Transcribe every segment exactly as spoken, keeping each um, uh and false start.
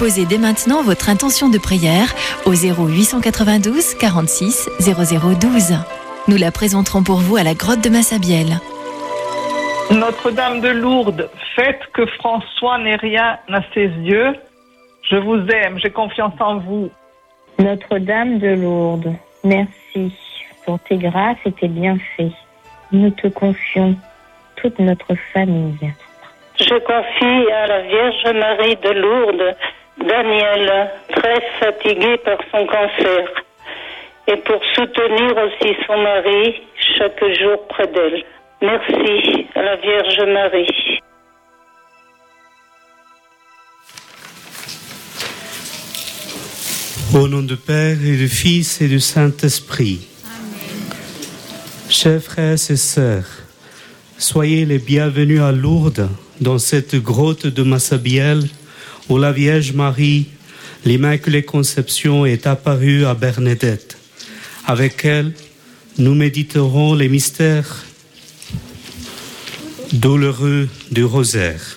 Déposez dès maintenant votre intention de prière au zéro huit cent quatre-vingt-douze quarante-six zéro zéro douze. Nous la présenterons pour vous à la grotte de Massabielle. Notre-Dame de Lourdes, faites que François n'ait rien à ses yeux. Je vous aime, j'ai confiance en vous. Notre-Dame de Lourdes, merci pour tes grâces et tes bienfaits. Nous te confions toute notre famille. Je confie à la Vierge Marie de Lourdes, Daniel, très fatigué par son cancer, et pour soutenir aussi son mari chaque jour près d'elle. Merci à la Vierge Marie. Au nom du Père et du Fils et du Saint-Esprit. Amen. Chers frères et sœurs, soyez les bienvenus à Lourdes, dans cette grotte de Massabielle, où la Vierge Marie, l'Immaculée Conception, est apparue à Bernadette. Avec elle, nous méditerons les mystères douloureux du rosaire.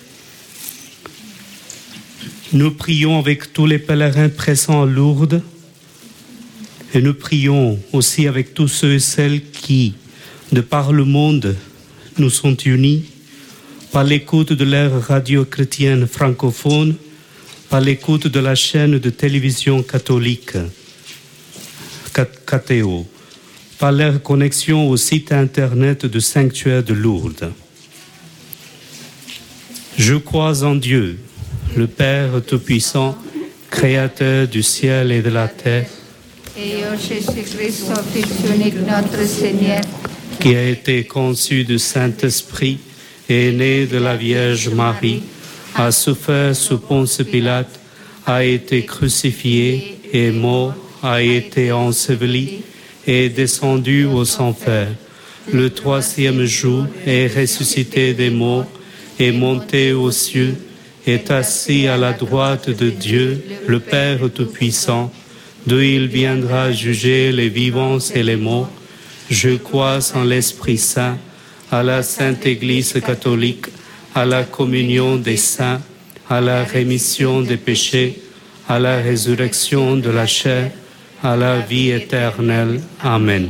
Nous prions avec tous les pèlerins présents à Lourdes et nous prions aussi avec tous ceux et celles qui, de par le monde, nous sont unis par l'écoute de l'ère radio chrétienne francophone, par l'écoute de la chaîne de télévision catholique Catéo, par leur connexion au site internet du sanctuaire de Lourdes. Je crois en Dieu, le Père Tout-Puissant, Créateur du ciel et de la terre, et en Jésus-Christ, son Fils unique, notre Seigneur, qui a été conçu du Saint-Esprit et est né de la Vierge Marie, a souffert sous Ponce Pilate, a été crucifié et mort, a été enseveli et est descendu aux enfers. Le troisième jour est ressuscité des morts, est monté aux cieux, est assis à la droite de Dieu, le Père Tout-Puissant, d'où il viendra juger les vivants et les morts. Je crois en l'Esprit Saint, à la Sainte Église catholique, à la communion des saints, à la rémission des péchés, à la résurrection de la chair, à la vie éternelle. Amen.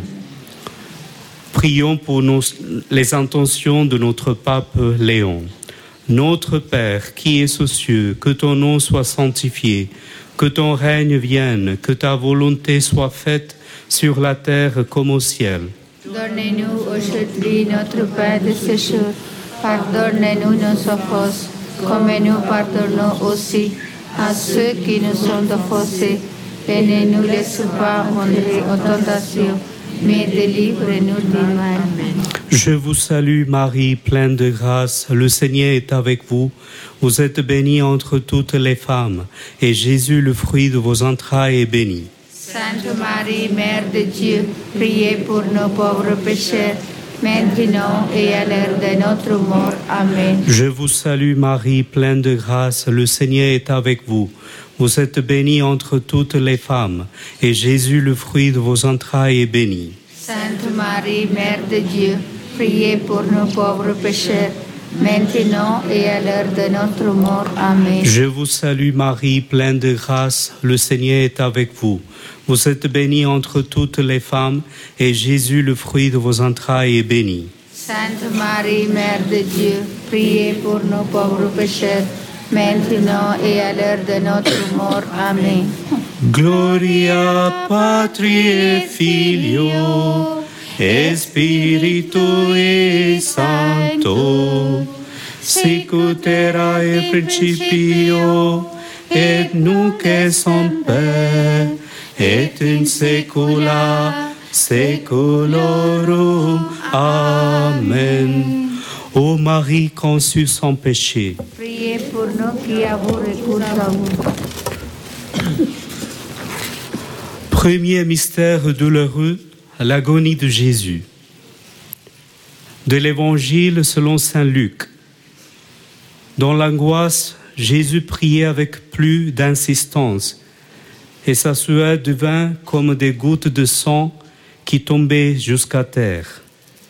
Prions pour nos, les intentions de notre pape Léon. Notre Père qui es aux cieux, que ton nom soit sanctifié, que ton règne vienne, que ta volonté soit faite sur la terre comme au ciel. Donnez-nous aujourd'hui notre pain de ce jour. Pardonnez-nous nos offenses, comme nous pardonnons aussi à ceux qui nous ont offensés. Et ne nous laisse pas entrer en tentation, mais délivre-nous du mal. Je vous salue Marie, pleine de grâce, le Seigneur est avec vous. Vous êtes bénie entre toutes les femmes, et Jésus, le fruit de vos entrailles, est béni. Sainte Marie, Mère de Dieu, priez pour nos pauvres pécheurs, maintenant et à l'heure de notre mort. Amen. Je vous salue Marie, pleine de grâce, le Seigneur est avec vous. Vous êtes bénie entre toutes les femmes, et Jésus, le fruit de vos entrailles, est béni. Sainte Marie, Mère de Dieu, priez pour nos pauvres pécheurs, maintenant et à l'heure de notre mort. Amen. Je vous salue Marie, pleine de grâce, le Seigneur est avec vous. Vous êtes bénie entre toutes les femmes, et Jésus, le fruit de vos entrailles, est béni. Sainte Marie, Mère de Dieu, priez pour nos pauvres pécheurs, maintenant et à l'heure de notre mort. Amen. Gloria Patri et Filio et Spiritui Sancto, sicut erat in principio et nunc et semper et in saecula saeculorum. Amen. Ô Marie conçue sans péché, priez pour nous qui avons recours à vous. Premier mystère douloureux, l'agonie de Jésus. De l'Évangile selon saint Luc. Dans l'angoisse, Jésus priait avec plus d'insistance, et sa sueur devint comme des gouttes de sang qui tombaient jusqu'à terre.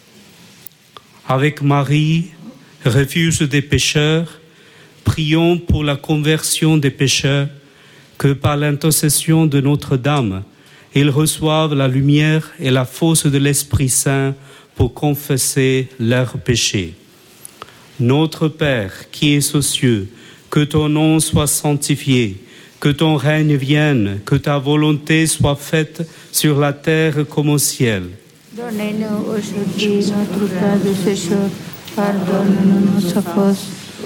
Avec Marie, refuge des pécheurs, prions pour la conversion des pécheurs, que par l'intercession de Notre-Dame, ils reçoivent la lumière et la force de l'Esprit Saint pour confesser leurs péchés. Notre Père qui es aux cieux, que ton nom soit sanctifié, que ton règne vienne, que ta volonté soit faite sur la terre comme au ciel. Donne-nous aujourd'hui notre pain de ce jour. Pardonne-nous nos offenses,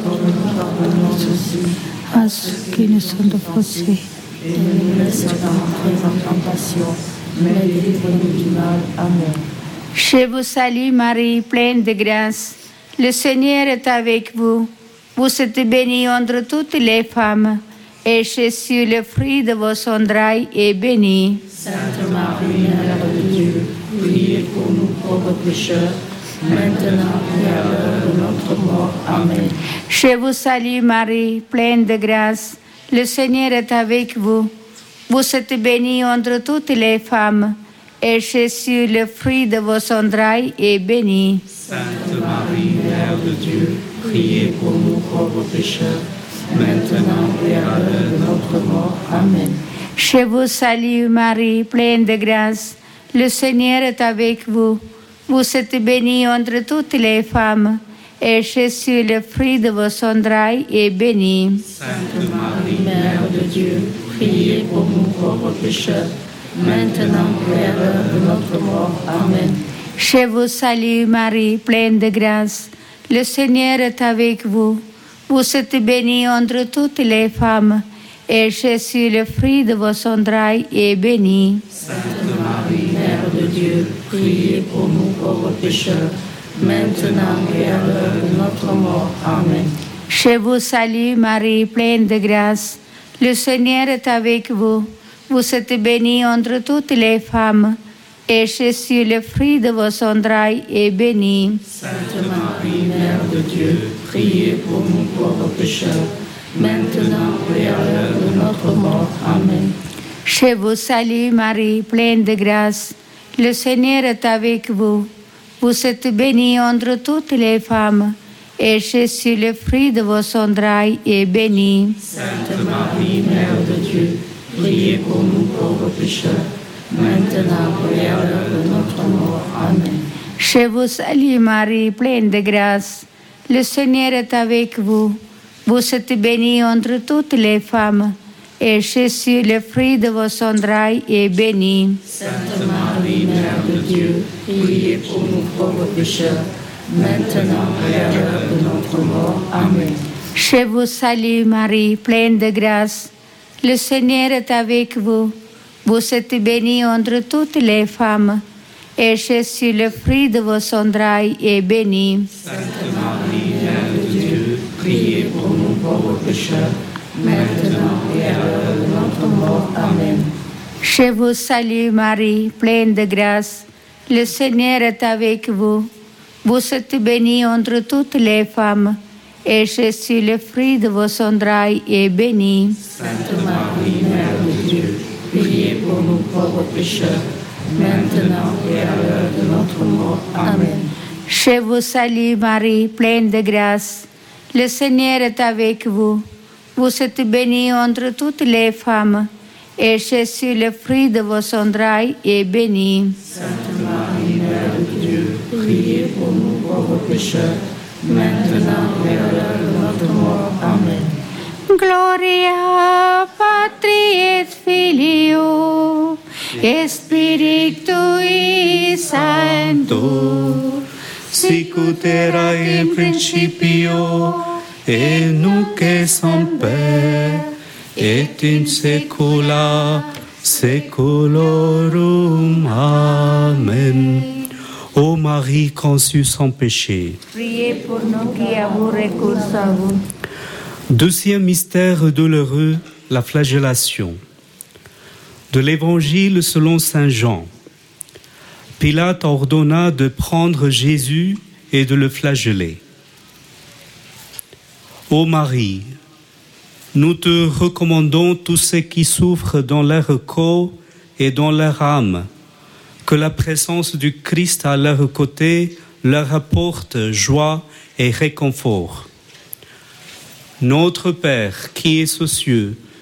à ceux qui nous sont offensés. Et ne nous laisse pas entrer en tentation, mais délivre-nous du mal. Amen. Je vous salue Marie, pleine de grâce. Le Seigneur est avec vous. Vous êtes bénie entre toutes les femmes. Et Jésus, le fruit de vos entrailles, est béni. Sainte Marie, Mère de Dieu, priez pour nous pauvres pécheurs, maintenant et à l'heure de notre mort. Amen. Je vous salue Marie, pleine de grâce. Le Seigneur est avec vous. Vous êtes bénie entre toutes les femmes. Et Jésus, le fruit de vos entrailles, est béni. Sainte Marie, Mère de Dieu, priez pour nous pauvres pécheurs, maintenant et à l'heure de notre mort. Amen. Je vous salue Marie, pleine de grâce. Le Seigneur est avec vous. Vous êtes bénie entre toutes les femmes. Et Jésus, le fruit de vos entrailles, est béni. Sainte Marie, Mère de Dieu, priez pour nous pauvres pécheurs, maintenant et à l'heure de notre mort. Amen. Je vous salue Marie, pleine de grâce. Le Seigneur est avec vous. Vous êtes bénie entre toutes les femmes. Et Jésus, le fruit de vos entrailles, est béni. Sainte Marie, Mère de Dieu, priez pour nous pauvres pécheurs, maintenant et à l'heure de notre mort. Amen. Je vous salue Marie, pleine de grâce. Le Seigneur est avec vous. Vous êtes bénie entre toutes les femmes. Et Jésus, le fruit de vos entrailles, est béni. Sainte Marie, Mère de Dieu, priez pour nous pauvres pécheurs, maintenant et à l'heure de notre mort. Amen. Je vous salue Marie, pleine de grâce. Le Seigneur est avec vous. Vous êtes bénie entre toutes les femmes. Et Jésus, le fruit de vos entrailles, est béni. Sainte Marie, Mère de Dieu, priez pour nous pauvres pécheurs, maintenant et à l'heure de notre mort. Amen. Je vous salue Marie, pleine de grâce. Le Seigneur est avec vous. Vous êtes bénie entre toutes les femmes. Et Jésus, le fruit de vos entrailles, est béni. Sainte Marie, Mère de Dieu, priez pour nous pauvres pécheurs, maintenant et à l'heure de notre mort. Amen. Je vous salue Marie, pleine de grâce. Le Seigneur est avec vous. Vous êtes bénie entre toutes les femmes. Et Jésus, le fruit de vos entrailles, est béni. Sainte Marie, Mère de Dieu, priez pour nous pauvres pécheurs, maintenant et à l'heure de notre mort. Amen. Je vous salue Marie, pleine de grâce. Le Seigneur est avec vous. Vous êtes bénie entre toutes les femmes. Et Jésus, le fruit de vos entrailles, est béni. Sainte Marie, Mère de Dieu, priez pour nous pauvres pécheurs, maintenant et à l'heure de notre mort. Amen. Je vous salue Marie, pleine de grâce. Le Seigneur est avec vous. Vous êtes bénie entre toutes les femmes. Et Jésus, le fruit de vos entrailles, est béni. Sainte Marie, Mère de Dieu, priez pour nous pauvres pécheurs, maintenant et à l'heure de notre mort. Amen. Gloria Patri et Filio, Spiritui Sancto, sic ut era in principio, et nunc et semper, et in saecula saeculorum. Amen. Ô Marie conçue sans péché. Priez pour nous qui avons recours à vous. Deuxième mystère douloureux, la flagellation. De l'Évangile selon saint Jean. Pilate ordonna de prendre Jésus et de le flageller. Ô Marie, nous te recommandons tous ceux qui souffrent dans leur corps et dans leur âme, que la présence du Christ à leur côté leur apporte joie et réconfort. Notre Père qui es aux cieux,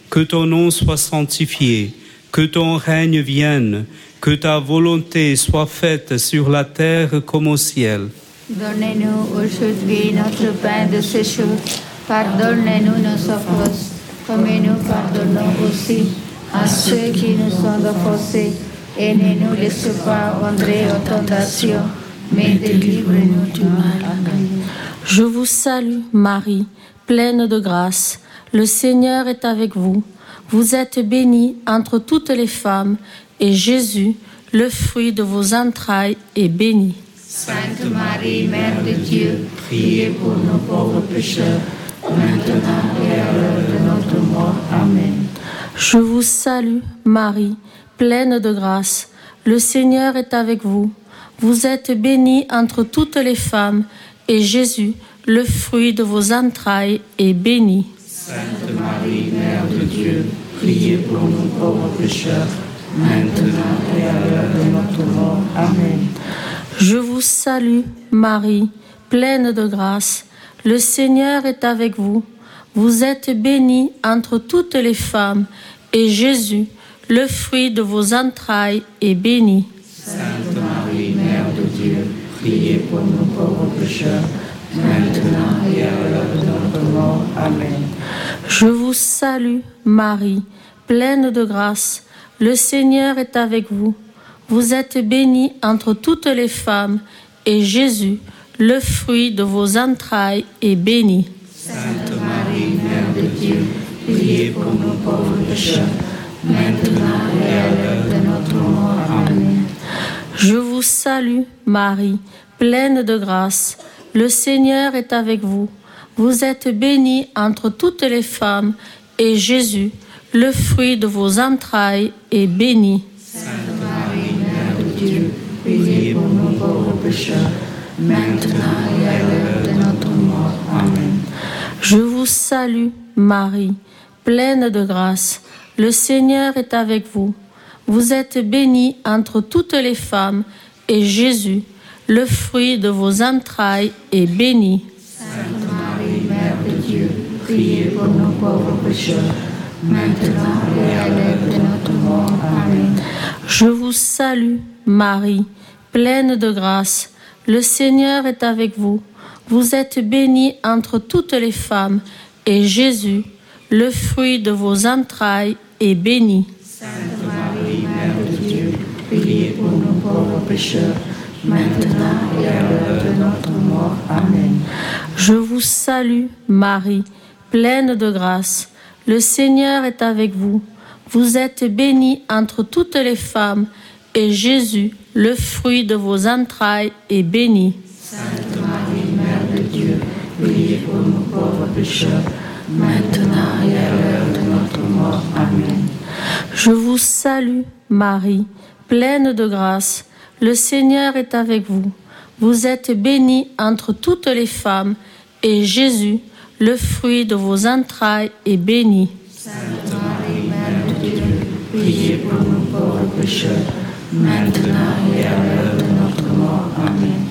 que ton nom soit sanctifié, que ton règne vienne, que ta volonté soit faite sur la terre comme au ciel. Donnez-nous aujourd'hui notre pain de ce jour. Pardonnez-nous nos offenses, comme nous pardonnons aussi à ceux qui nous ont offensés. Et ne nous laissez pas entrer en tentation, mais délivre-nous du mal. Amen. Je vous salue, Marie, pleine de grâce. Le Seigneur est avec vous. Vous êtes bénie entre toutes les femmes, et Jésus, le fruit de vos entrailles, est béni. Sainte Marie, Mère de Dieu, priez pour nos pauvres pécheurs, maintenant et à l'heure de notre mort. Amen. Je vous salue, Marie, pleine de grâce. Le Seigneur est avec vous. Vous êtes bénie entre toutes les femmes, et Jésus, le fruit de vos entrailles, est béni. Sainte Marie, Mère de Dieu, priez pour nous pauvres pécheurs, maintenant et à l'heure de notre mort. Amen. Je vous salue, Marie, pleine de grâce. Le Seigneur est avec vous. Vous êtes bénie entre toutes les femmes, et Jésus, le fruit de vos entrailles, est béni. Sainte Marie, Mère de Dieu, priez pour nous pauvres pécheurs, maintenant et à l'heure de notre mort. Amen. Je vous salue, Marie, pleine de grâce. Le Seigneur est avec vous. Vous êtes bénie entre toutes les femmes, et Jésus, le fruit de vos entrailles, est béni. Sainte Marie, Mère de Dieu, priez pour nous pauvres pécheurs, maintenant et à l'heure de notre mort. Amen. Je vous salue, Marie, pleine de grâce. Le Seigneur est avec vous. Vous êtes bénie entre toutes les femmes, et Jésus, le fruit de vos entrailles, est béni. Sainte Marie, Mère de Dieu, priez pour nous pauvres pécheurs, maintenant et à l'heure de notre mort. Amen. Je vous salue, Marie, pleine de grâce. Le Seigneur est avec vous. Vous êtes bénie entre toutes les femmes, et Jésus, le fruit de vos entrailles, est béni. Sainte Marie, Mère de Dieu, priez pour nos pauvres pécheurs, maintenant et à l'heure de notre mort. Amen. Je vous salue, Marie, pleine de grâce. Le Seigneur est avec vous. Vous êtes bénie entre toutes les femmes, et Jésus, le fruit de vos entrailles, est béni. Sainte Marie, Mère de Dieu, priez pour nos pauvres pécheurs, maintenant et à l'heure de notre mort. Amen. Je vous salue, Marie, pleine de grâce. Le Seigneur est avec vous. Vous êtes bénie entre toutes les femmes, et Jésus, le fruit de vos entrailles, est béni. Sainte Marie, Mère de Dieu, priez pour nos pauvres pécheurs, maintenant et à l'heure de notre mort. Amen. Je vous salue, Marie, pleine de grâce. Le Seigneur est avec vous. Vous êtes bénie entre toutes les femmes, et Jésus, le fruit de vos entrailles, est béni. Sainte Marie, Mère de Dieu, priez pour nos pauvres pécheurs, maintenant et à l'heure de notre mort. Amen.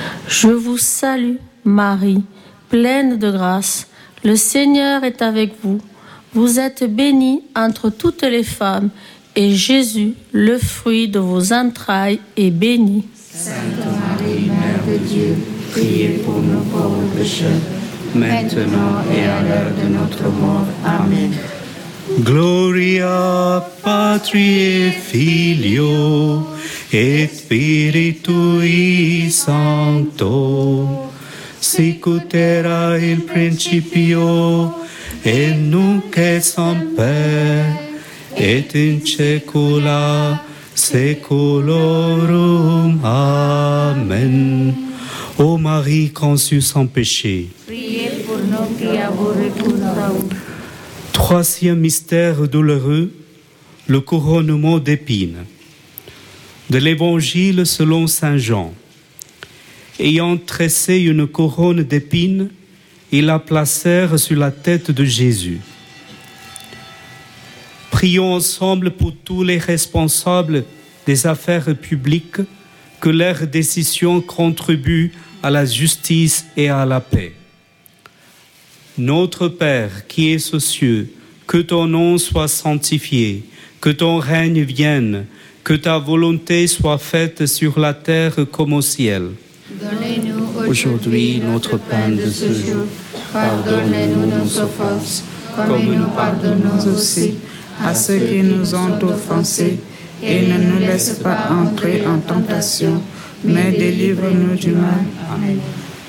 Je vous salue, Marie, pleine de grâce. Le Seigneur est avec vous. Vous êtes bénie entre toutes les femmes, et Jésus, le fruit de vos entrailles, est béni. Sainte Marie, Mère de Dieu, priez pour nos pauvres pécheurs, maintenant et à l'heure de notre mort. Amen. Gloria Patri et Filio et Spiritui Sancto, sicut era in principio et nunc et semper et in saecula saeculorum. Amen. Ô Marie conçue sans péché. Priez pour nous qui avons recours à vous. Troisième mystère douloureux, le couronnement d'épines. De l'Évangile selon saint Jean. Ayant tressé une couronne d'épines, ils la placèrent sur la tête de Jésus. Prions ensemble pour tous les responsables des affaires publiques, que leurs décisions contribuent à la justice et à la paix. Notre Père qui es aux cieux, que ton nom soit sanctifié, que ton règne vienne, que ta volonté soit faite sur la terre comme au ciel. Donnez-nous aujourd'hui notre pain de ce jour. Pardonnez-nous nos offenses, comme nous pardonnons aussi à ceux qui nous ont offensés, et ne nous laisse pas entrer en tentation, mais délivre-nous du mal. Amen.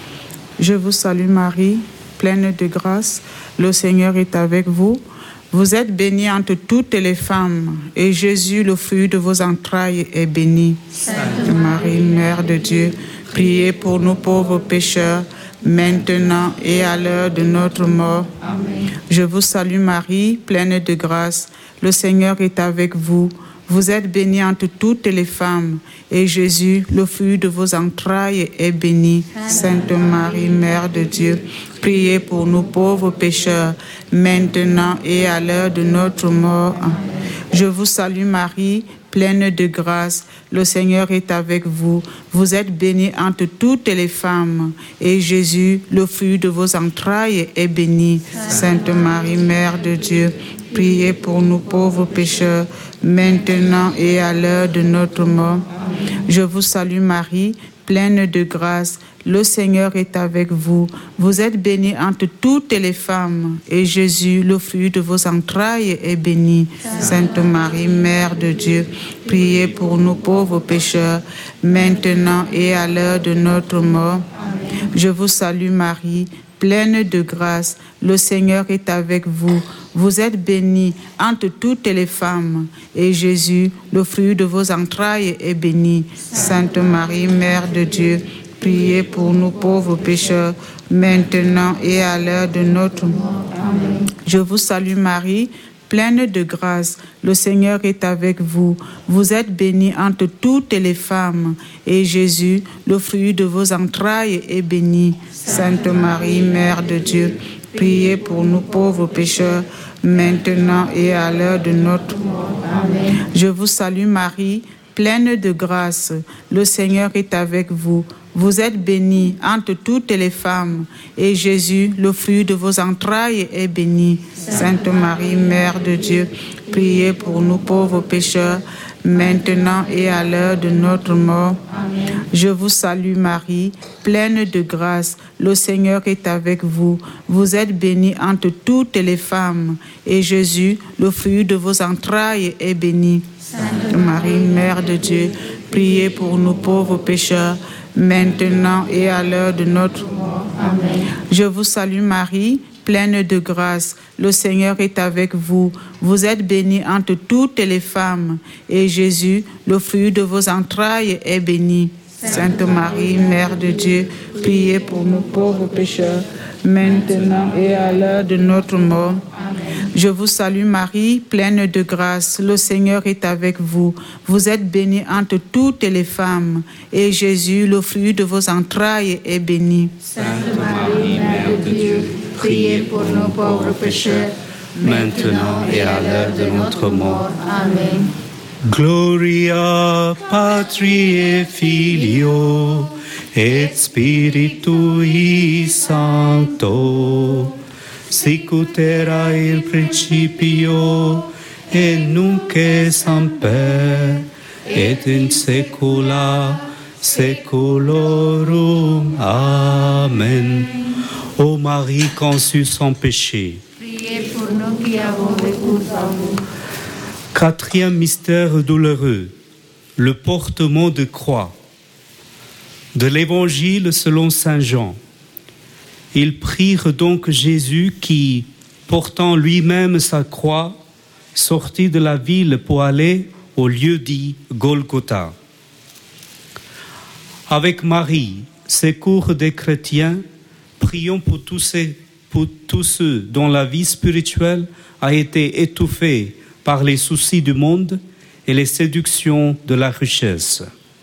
Je vous salue Marie, pleine de grâce, le Seigneur est avec vous. Vous êtes bénie entre toutes les femmes, et Jésus, le fruit de vos entrailles, est béni. Sainte Marie, Mère de Dieu, priez pour nous pauvres pécheurs, maintenant et à l'heure de notre mort. Amen. Je vous salue Marie, pleine de grâce, le Seigneur est avec vous. Vous êtes bénie entre toutes les femmes, et Jésus, le fruit de vos entrailles, est béni. Sainte Marie, Mère de Dieu, priez pour nous pauvres pécheurs, maintenant et à l'heure de notre mort. Je vous salue Marie, pleine de grâce, le Seigneur est avec vous. Vous êtes bénie entre toutes les femmes, et Jésus, le fruit de vos entrailles, est béni. Sainte Marie, Mère de Dieu, priez pour nous pauvres pécheurs, maintenant et à l'heure de notre mort. Je vous salue Marie, pleine de grâce, le Seigneur est avec vous. Vous êtes bénie entre toutes les femmes, et Jésus, le fruit de vos entrailles, est béni. Sainte Marie, Mère de Dieu, priez pour nous pauvres pécheurs, maintenant et à l'heure de notre mort. Je vous salue Marie, pleine de grâce, le Seigneur est avec vous. Vous êtes bénie entre toutes les femmes, et Jésus, le fruit de vos entrailles, est béni. Sainte Marie, Mère de Dieu, priez pour nous pauvres pécheurs, maintenant et à l'heure de notre mort. Amen. Je vous salue Marie, pleine de grâce, le Seigneur est avec vous. Vous êtes bénie entre toutes les femmes, et Jésus, le fruit de vos entrailles, est béni. Sainte Marie, Mère de Dieu, priez pour nous pauvres pécheurs, maintenant et à l'heure de notre mort. Amen. Je vous salue Marie, pleine de grâce, le Seigneur est avec vous. Vous êtes bénie entre toutes les femmes, et Jésus, le fruit de vos entrailles, est béni. Sainte Marie, Mère de Dieu, priez pour nous pauvres pécheurs, maintenant et à l'heure de notre mort. Amen. Je vous salue Marie, pleine de grâce, le Seigneur est avec vous. Vous êtes bénie entre toutes les femmes, et Jésus, le fruit de vos entrailles, est béni. Sainte Marie, Mère de Dieu, priez pour nous pauvres pécheurs, maintenant et à l'heure de notre mort. Amen. Je vous salue Marie, pleine de grâce, le Seigneur est avec vous. Vous êtes bénie entre toutes les femmes, et Jésus, le fruit de vos entrailles, est béni. Sainte Marie, Mère de Dieu, priez pour nous pauvres pécheurs, maintenant et à l'heure de notre mort. Je vous salue Marie, pleine de grâce, le Seigneur est avec vous. Vous êtes bénie entre toutes les femmes, et Jésus, le fruit de vos entrailles, est béni. Sainte Marie, Mère de Dieu, priez pour nos pauvres pécheurs, maintenant et à l'heure de notre mort. Amen. Gloria Patri et Filio et Spiritui Sancto, sicut era in principio et nunc et semper et in saecula saeculorum. Amen. Ô Marie conçue sans péché, priez pour nous qui avons recours à vous. Quatrième mystère douloureux, le portement de croix. De l'Évangile selon saint Jean. Ils prirent donc Jésus qui, portant lui-même sa croix, sortit de la ville pour aller au lieu dit Golgotha. Avec Marie, secours des chrétiens, prions pour tous, ces, pour tous ceux dont la vie spirituelle a été étouffée par les soucis du monde et les séductions de la richesse.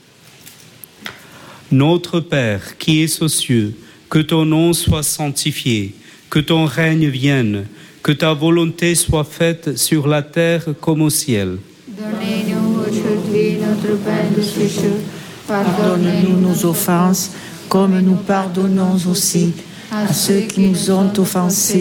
Notre Père, qui es aux cieux, que ton nom soit sanctifié, que ton règne vienne, que ta volonté soit faite sur la terre comme au ciel. Donnez-nous aujourd'hui notre pain de ce jour. Pardonne-nous nos offenses, comme nous pardonnons aussi à ceux qui nous ont offensés,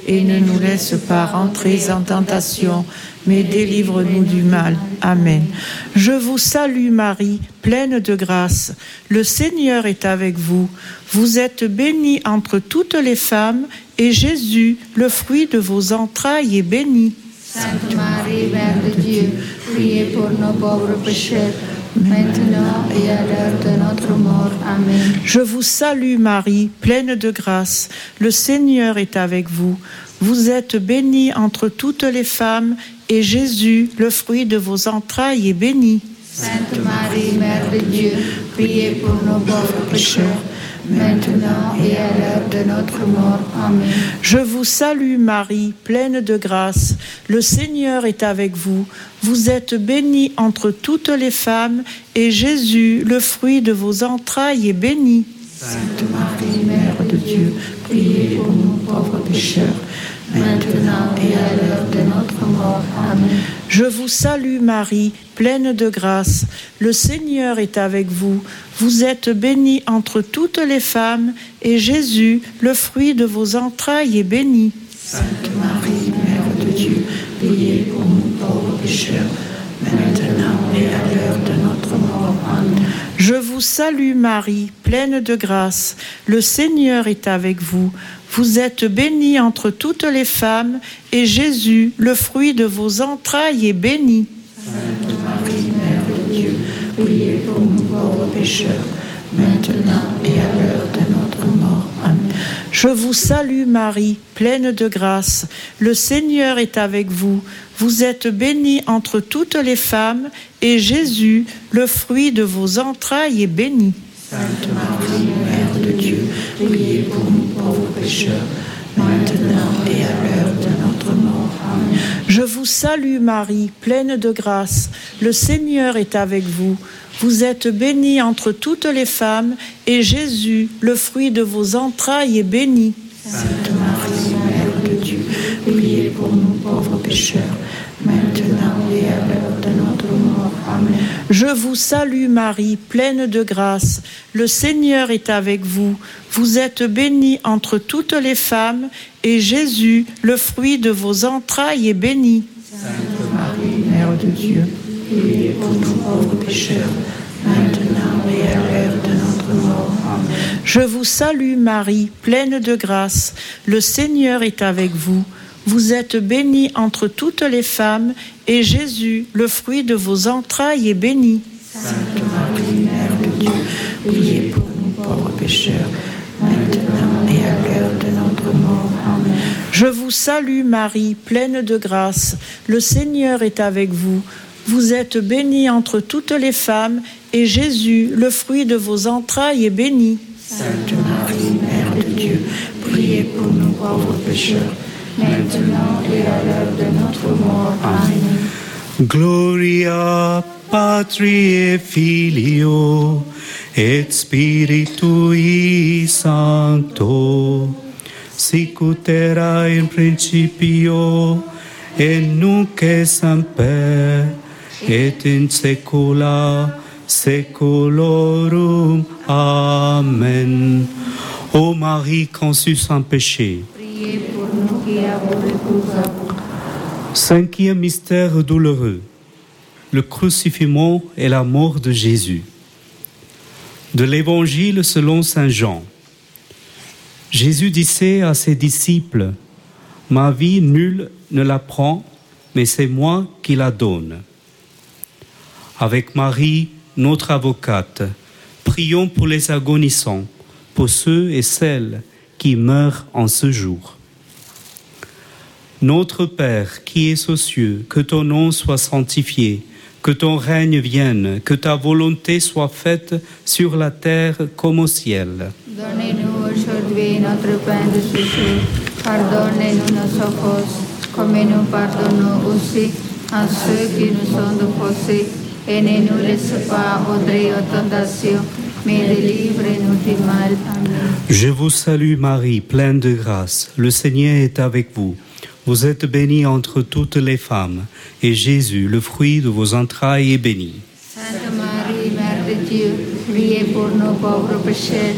et ne nous laisse pas rentrer en tentation, mais délivre-nous du mal. Amen. Je vous salue Marie, pleine de grâce. Le Seigneur est avec vous. Vous êtes bénie entre toutes les femmes, et Jésus, le fruit de vos entrailles, est béni. Sainte Marie, Mère de Dieu, priez pour nos pauvres pécheurs, maintenant et à l'heure de notre mort. Amen. Je vous salue Marie, pleine de grâce. Le Seigneur est avec vous. Vous êtes bénie entre toutes les femmes, et Jésus, le fruit de vos entrailles, est béni. Sainte Marie, Mère de Dieu, priez pour nos pauvres pécheurs, maintenant et à l'heure de notre mort. Amen. Je vous salue Marie, pleine de grâce. Le Seigneur est avec vous. Vous êtes bénie entre toutes les femmes, et Jésus, le fruit de vos entrailles, est béni. Sainte Marie, Mère de Dieu, priez pour nous pauvres pécheurs, maintenant et à l'heure de notre mort. Amen. Je vous salue Marie, pleine de grâce. Le Seigneur est avec vous. Vous êtes bénie entre toutes les femmes, et Jésus, le fruit de vos entrailles, est béni. Sainte Marie, Mère de Dieu, priez pour nous pauvres pécheurs, maintenant et à l'heure de notre mort. Amen. Je vous salue Marie, pleine de grâce. Le Seigneur est avec vous. Vous êtes bénie entre toutes les femmes, et Jésus, le fruit de vos entrailles, est béni. Sainte Marie, Mère de Dieu, priez pour nous pauvres pécheurs, maintenant et à l'heure de notre mort. Amen. Je vous salue Marie, pleine de grâce. Le Seigneur est avec vous. Vous êtes bénie entre toutes les femmes, et Jésus, le fruit de vos entrailles, est béni. Sainte Marie, Mère de Dieu, priez pour nous pauvres pécheurs, maintenant et à l'heure de notre mort. Amen. Je vous salue Marie, pleine de grâce. Le Seigneur est avec vous. Vous êtes bénie entre toutes les femmes, et Jésus, le fruit de vos entrailles, est béni. Sainte Marie, Mère de Dieu, priez pour nous pauvres pécheurs, maintenant et à l'heure de notre mort. Amen. Je vous salue Marie, pleine de grâce. Le Seigneur est avec vous. Vous êtes bénie entre toutes les femmes, et Jésus, le fruit de vos entrailles, est béni. Sainte Marie, Mère de Dieu, priez pour nous pauvres pécheurs, maintenant et à l'heure de notre mort. Amen. Je vous salue Marie, pleine de grâce. Le Seigneur est avec vous. Vous êtes bénie entre toutes les femmes, et Jésus, le fruit de vos entrailles, est béni. Sainte Marie, Mère de Dieu, priez pour nous pauvres pécheurs, maintenant et à l'heure de notre mort. Amen. Je vous salue Marie, pleine de grâce. Le Seigneur est avec vous. Vous êtes bénie entre toutes les femmes, et Jésus, le fruit de vos entrailles, est béni. Sainte Marie, Mère de Dieu, priez pour nous pauvres pécheurs, maintenant et à l'heure de notre mort. Amen. Gloria Patri et Filio et Spiritui Sancto, sic ut era in principio et nunc et semper et in saecula saeculorum. Amen. Ô Marie conçue sans péché. Priez pour nous qui avons recours à vous. Cinquième mystère douloureux, le crucifixion et la mort de Jésus. De l'Évangile selon saint Jean. Jésus disait à ses disciples, « Ma vie, nul ne la prend, mais c'est moi qui la donne. » Avec Marie, notre avocate, prions pour les agonisants, pour ceux et celles qui meurent en ce jour. Notre Père qui es aux cieux, que ton nom soit sanctifié, que ton règne vienne, que ta volonté soit faite sur la terre comme au ciel. Donnez-nous aujourd'hui notre pain de ce jour. Pardonnez-nous nos offenses, comme nous pardonnons aussi à ceux qui nous sont offensés. Et ne nous laisse pas entrer en tentation, mais délivre-nous du mal. Amen. Je vous salue Marie, pleine de grâce. Le Seigneur est avec vous. Vous êtes bénie entre toutes les femmes, et Jésus, le fruit de vos entrailles, est béni. Sainte Marie, Mère de Dieu, priez pour nos pauvres pécheurs,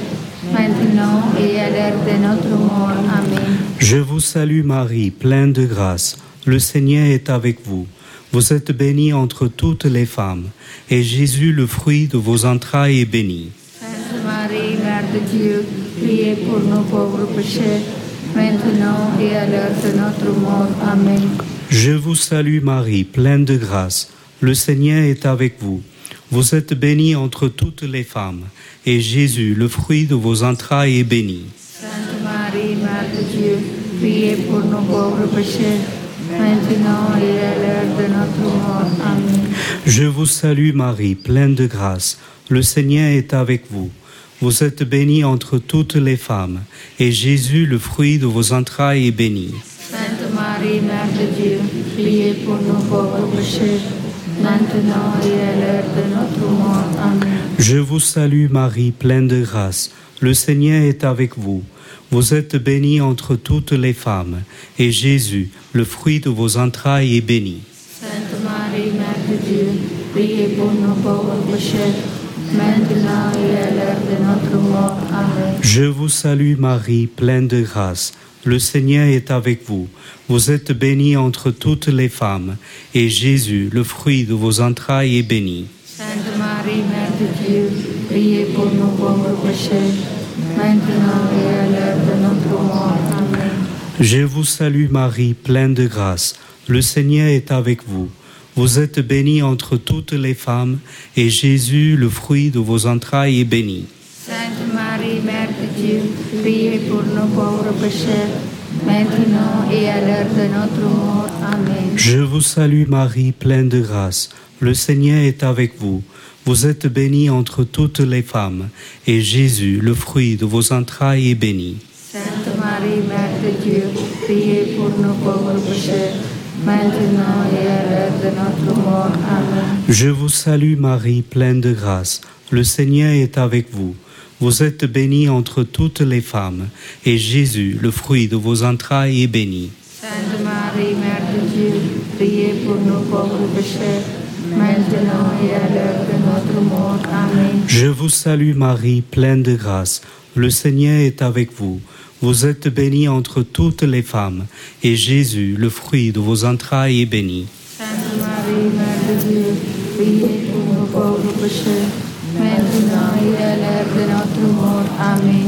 maintenant et à l'heure de notre mort. Amen. Je vous salue Marie, pleine de grâce. Le Seigneur est avec vous. Vous êtes bénie entre toutes les femmes, et Jésus, le fruit de vos entrailles, est béni. Sainte Marie, Mère de Dieu, priez pour nos pauvres pécheurs, maintenant et à l'heure de notre mort. Amen. Je vous salue Marie, pleine de grâce. Le Seigneur est avec vous. Vous êtes bénie entre toutes les femmes, et Jésus, le fruit de vos entrailles, est béni. Sainte Marie, Mère de Dieu, priez pour nos pauvres pécheurs, maintenant et à l'heure de notre mort. Amen. Je vous salue Marie, pleine de grâce. Le Seigneur est avec vous. Vous êtes bénie entre toutes les femmes, et Jésus, le fruit de vos entrailles, est béni. Sainte Marie, Mère de Dieu, priez pour nos pauvres pécheurs, maintenant et à l'heure de notre mort. Amen. Je vous salue Marie, pleine de grâce. Le Seigneur est avec vous. Vous êtes bénie entre toutes les femmes, et Jésus, le fruit de vos entrailles, est béni. Sainte Marie, Mère de Dieu, priez pour nos pauvres pécheurs, maintenant et à l'heure de notre mort. Amen. Je vous salue Marie, pleine de grâce. Le Seigneur est avec vous. Vous êtes bénie entre toutes les femmes, et Jésus, le fruit de vos entrailles, est béni. Sainte Marie, Mère de Dieu, priez pour nos pauvres pécheurs, maintenant et à l'heure de notre mort. Amen. Je vous salue Marie, pleine de grâce. Le Seigneur est avec vous. Vous êtes bénie entre toutes les femmes, et Jésus, le fruit de vos entrailles, est béni. Sainte Marie, Mère de Dieu, priez pour nos pauvres pécheurs, maintenant et à l'heure de notre mort. Amen. Je vous salue Marie, pleine de grâce. Le Seigneur est avec vous. Vous êtes bénie entre toutes les femmes, et Jésus, le fruit de vos entrailles, est béni. Sainte Marie, Mère de Dieu, priez pour nos pauvres pécheurs, maintenant et à l'heure de notre mort. Amen. Je vous salue Marie, pleine de grâce. Le Seigneur est avec vous. Vous êtes bénie entre toutes les femmes, et Jésus, le fruit de vos entrailles, est béni. Sainte Marie, Mère de Dieu, priez pour nos pauvres pécheurs, maintenant et à l'heure de notre mort. Amen. Je vous salue Marie, pleine de grâce. Le Seigneur est avec vous. Vous êtes bénie entre toutes les femmes, et Jésus, le fruit de vos entrailles, est béni. Sainte Marie, Mère de Dieu, priez pour nos pauvres pécheurs, maintenant et à l'heure de notre mort. Amen.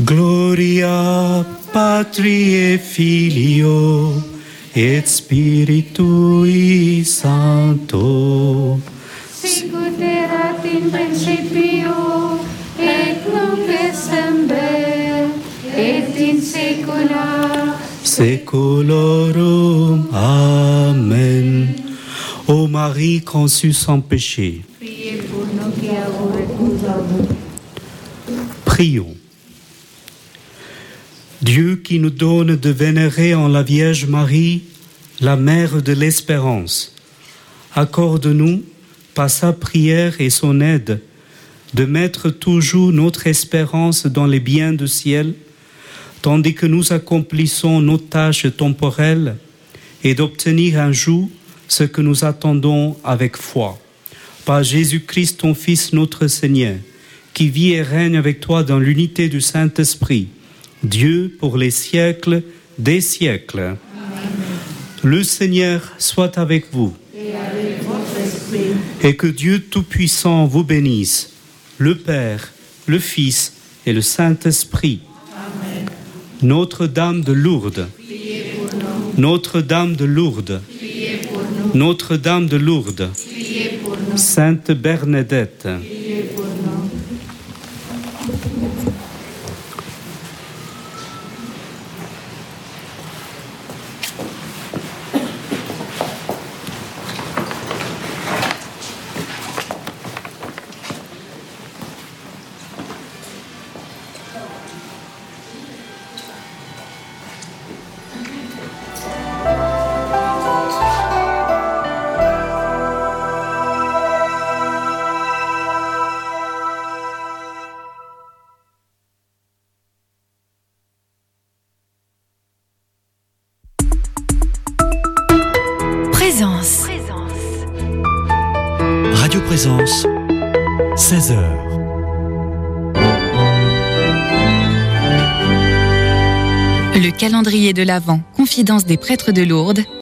Gloria Patri et Filio et Spiritui Sancto. Sicut erat in principio, et nunc et semper, et in saecula Saeculorum. Amen. Ô Marie conçue sans péché, priez pour nous qui avons recours à vous. prions. Dieu qui nous donne de vénérer en la Vierge Marie, la mère de l'espérance, accorde-nous, par sa prière et son aide, de mettre toujours notre espérance dans les biens du ciel, tandis que nous accomplissons nos tâches temporelles, et d'obtenir un jour ce que nous attendons avec foi. Par Jésus-Christ, ton Fils, notre Seigneur, qui vit et règne avec toi dans l'unité du Saint-Esprit, Dieu pour les siècles des siècles. Amen. Le Seigneur soit avec vous. Et avec votre esprit. Et que Dieu Tout-Puissant vous bénisse, le Père, le Fils et le Saint-Esprit. Amen. Notre-Dame de Lourdes. Priez pour nous. Notre-Dame de Lourdes. Priez pour nous. Notre-Dame de Lourdes. Priez pour nous. Sainte Bernadette. Priez pour nous. Présence. Radio Présence, seize heures. Le calendrier de l'Avent, confidence des prêtres de Lourdes,